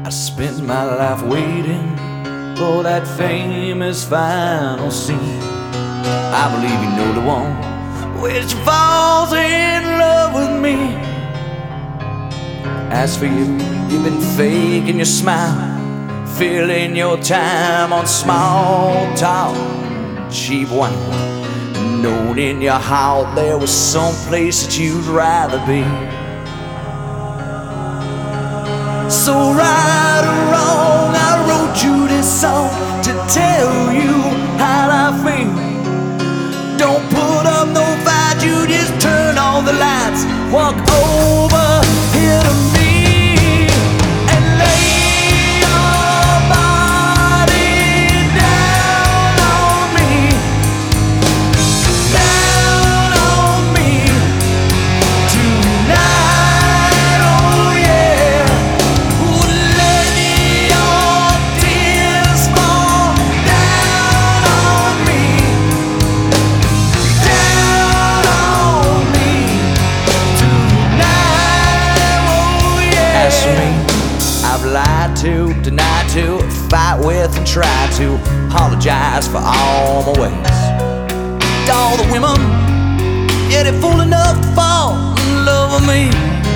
I spent my life waiting for that famous final scene. I believe you know the one which falls in love with me. As for you, you've been faking your smile, filling your time on small talk, cheap wine, knowing in your heart there was some place that you'd rather be. So right or wrong, I wrote you this song to tell you how I feel. Don't put up no fight, you just turn on the lights, walk over here to me and lay your body down on me, down on me tonight. Oh yeah, let your tears fall down on me, down on me tonight. Oh yeah. As for me, I've lied to, denied to, fight with and tried to apologize for all my ways. To all the women, yeah, they're fool enough to fall in love with me.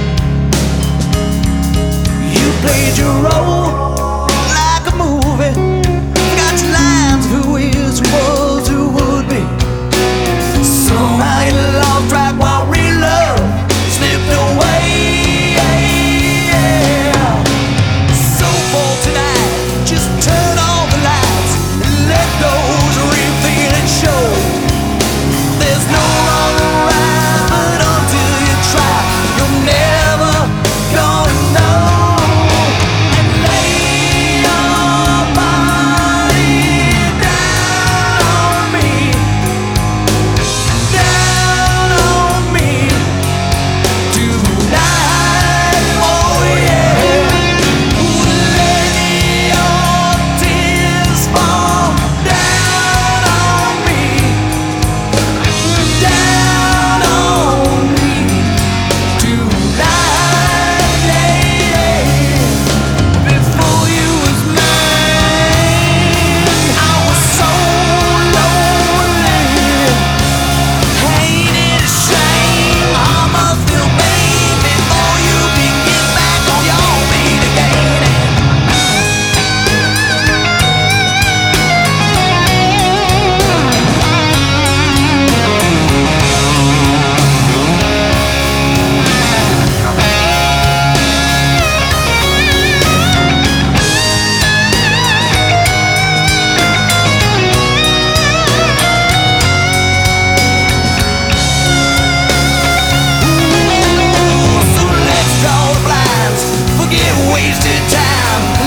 You played your role like a movie, got your lines of who is, who was, who would be. Somehow you lost track while real love slipped away. So for tonight, just turn on the lights and let those real feelings show. There's no wrong or right, but until you try, you're never gonna know. And lay your body down on me, down on me tonight. Oh yeah, let your tears fall down on me, down on me tonight. Before you was mine, I was so lonely. Ain't it a shame how much you made before you can get back on your feet again? So let's draw the blinds, forget wasted time.